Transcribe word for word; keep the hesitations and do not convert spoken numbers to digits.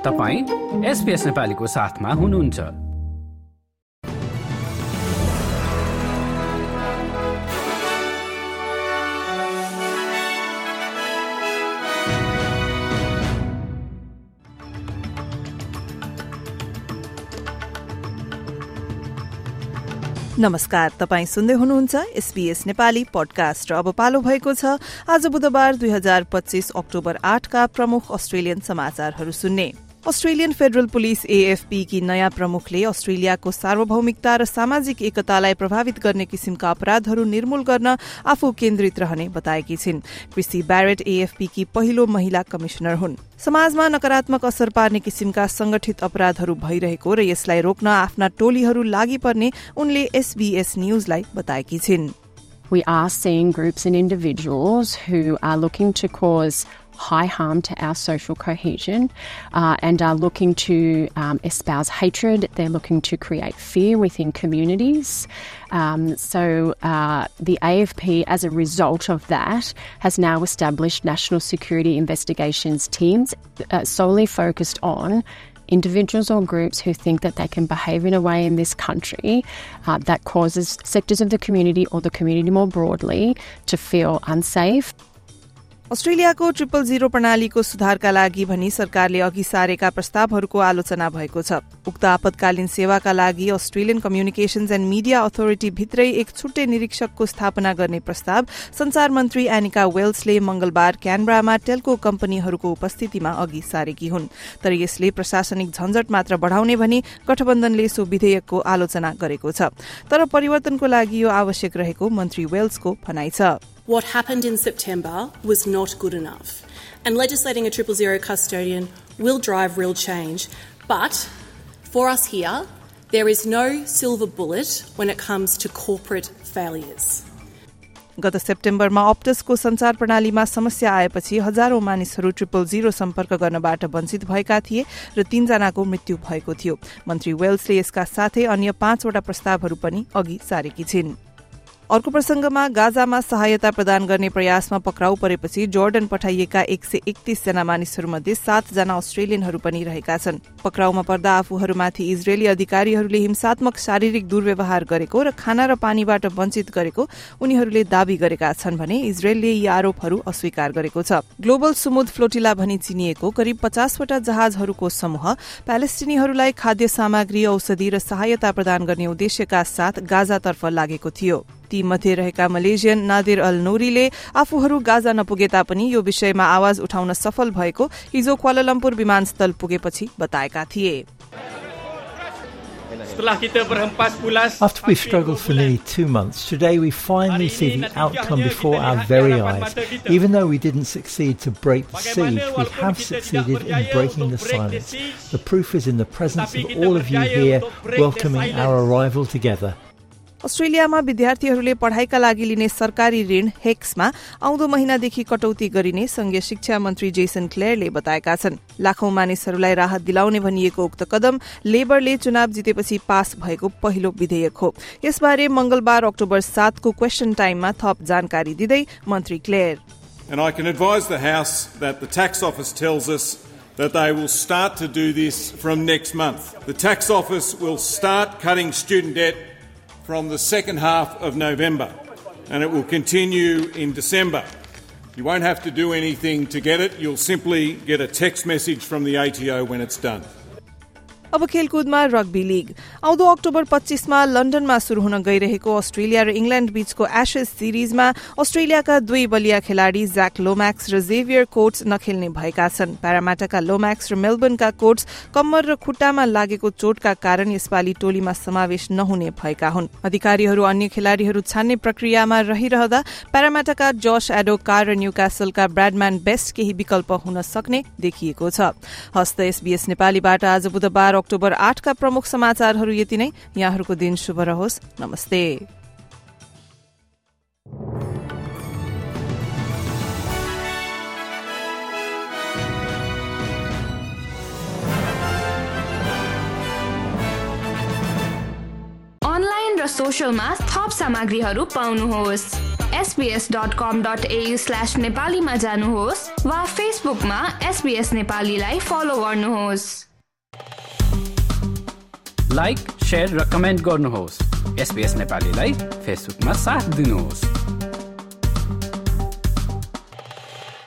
तपाईं एसपीएस नेपालीको साथमा हुनुहुन्छ। नमस्कार, तपाई सुन्दै हुनुहुन्छ एसपीएस नेपाली पडकास्ट र अब पालो भएको छ आज बुधबार दुई हजार पच्चीस अक्टोबर आठ का प्रमुख अस्ट्रेलियन समाचारहरू सुन्ने। अस्ट्रेलियन फेडरल पुलिस एएफपी की नयाँ प्रमुखले अस्ट्रेलियाको सार्वभौमिकता र सामाजिक एकतालाई प्रभावित गर्ने किसिमका अपराधहरू निर्मूल गर्न आफू केन्द्रित रहने बताएकी छिन्। क्रिसी ब्यारेट एएफपी की पहिलो महिला कमिशनर हुन्। समाजमा नकारात्मक असर पार्ने किसिमका संगठित अपराधहरू भइरहेको र यसलाई रोक्न आफ्ना टोलीहरू लागि पर्ने उनले एसबीएस न्यूजलाई बताएकी छिन्। We are seeing groups and individuals who are looking to cause high harm to our social cohesion uh, and are looking to um, espouse hatred. They're looking to create fear within communities. Um, so uh, the A F P, as a result of that, has now established national security investigations teams uh, solely focused on individuals or groups who think that they can behave in a way in this country uh, that causes sectors of the community or the community more broadly to feel unsafe. अस्ट्रेलियाको triple zero प्रणालीको सुधारका लागि भनी सरकारले अघि सारेका प्रस्तावहरूको आलोचना भएको छ। उक्त आपतकालीन सेवाका लागि Australian communications and media authority भित्रै एक छुट्टै निरीक्षकको स्थापना गर्ने प्रस्ताव संचार मन्त्री एनिका वेल्सले मंगलबार क्यानबरामा टेल्को कम्पनीहरूको उपस्थितिमा अघि सारेकी हुन्। तर यसले प्रशासनिक झन्झट मात्र बढ़ाउने भनी गठबन्धनले सो विधेयकको आलोचना गरेको छ। तर परिवर्तनको लागि यो आवश्यक रहेको मन्त्री वेल्सको भनाइ छ। What happened in September was not good enough, and legislating a triple zero custodian will drive real change. But for us here, there is no silver bullet when it comes to corporate failures. गत सेप्टेम्बरमा अप्टसको संचार प्रणालीमा समस्या आएपछि हजारौं मानिसहरू triple zero सम्पर्क गर्नबाट वञ्चित भएका थिए र तीनजनाको मृत्यु भएको थियो। मन्त्री वेल्सले यसका साथै अन्य पाँचवटा प्रस्तावहरू पनि अघि सारेकी छिन्। अर्को प्रसंगमा गाजामा सहायता प्रदान गर्ने प्रयासमा पक्राउ परेपछि जोर्डन पठाइएका एक सय एकतीस जना मानिसहरूमध्ये सात जना अस्ट्रेलियनहरू पनि रहेका छन्। पक्राउमा पर्दा आफूहरूमाथि इजरायली अधिकारीहरूले हिंसात्मक शारीरिक दुर्व्यवहार गरेको र खाना र पानीबाट वञ्चित गरेको उनीहरूले दावी गरेका छन् भने इजरायलले यी आरोपहरू अस्वीकार गरेको छ। ग्लोबल सुमुद फ्लोटिला भनी चिनिएको करिब पचासवटा जहाजहरूको समूह प्यालेस्टिनीहरूलाई खाद्य सामग्री, औषधि र सहायता प्रदान गर्ने उद्देश्यका साथ गाजातर्फ लागेको थियो। ती मध्ये रहेका मलेसियन नादिर अल नोरीले आफूहरू गाजा नपुगे तापनि यो विषयमा आवाज उठाउन सफल भएको हिजो क्वालालम्पुर विमानस्थल पुगेपछि बताएका थिए। After we struggled for nearly two months, today we finally see the outcome before our very eyes. Even though we didn't succeed to break the siege, we have succeeded in breaking the silence. The proof is in the presence of all of you here welcoming our arrival together. अस्ट्रेलियामा विद्यार्थीहरूले पढ़ाइका लागि लिने सरकारी ऋण हेक्समा आउँदो महिनादेखि कटौती गरिने संघीय शिक्षा मन्त्री जेसन क्लेयरले बताएका छन्। लाखौं मानिसहरूलाई राहत दिलाउने भनिएको उक्त कदम लेबरले चुनाव जितेपछि पास भएको पहिलो विधेयक हो। यसबारे मंगलबार अक्टोबर सात को क्वेशन टाइममा थप जानकारी दिँदै मन्त्री Claire And I can advise the House that the tax office tells us that they will start to do this from next month. The tax office will start cutting student debt from the second half of November, and it will continue in December. You won't have to do anything to get it. You'll simply get a text message from the A T O when it's done. अब खेलकुदमा rugby league आउँदो October पच्चीसमा लन्डनमा शुरू हुन गइरहेको Australia र England बीचको एशेज सिरिजमा अस्ट्रेलियाका दुई बलिया खेलाड़ी ज्याक लोम्याक्स र जेभियर कोट्स नखेल्ने भएका छन्। प्यारामाटाका लोम्याक्स र मेलबर्नका कोट्स कम्मर र खुट्टामा लागेको चोटका कारण यसपालि टोलीमा समावेश नहुने भएका हुन्। अधिकारीहरू अन्य खेलाड़ीहरू छान्ने प्रक्रियामा रहिरहँदा प्यारामाटाका जश एडोकार र न्यूकासलका ब्राडम्यान बेस्ट केही विकल्प हुन सक्ने देखिएको छ। हस्त एसबीएस नेपालीबाट आज बुधबार अक्टोबर आठ का प्रमुख समाचारहरू यति नै। यहाँहरूको दिन शुभ रहोस्। नमस्ते। अनलाइन र सोशलमा थप सामग्रीहरू पाउनुहोस्। SBS dot com dot AU slash नेपालीमा जानुहोस् वा फेसबुकमा एसबीएस नेपालीलाई फलो गर्नुहोस्। लाइक, शेयर र कमेन्ट गर्नुहोस्। एसबीएस नेपालीलाई फेसबुकमा साथ दिनुहोस्।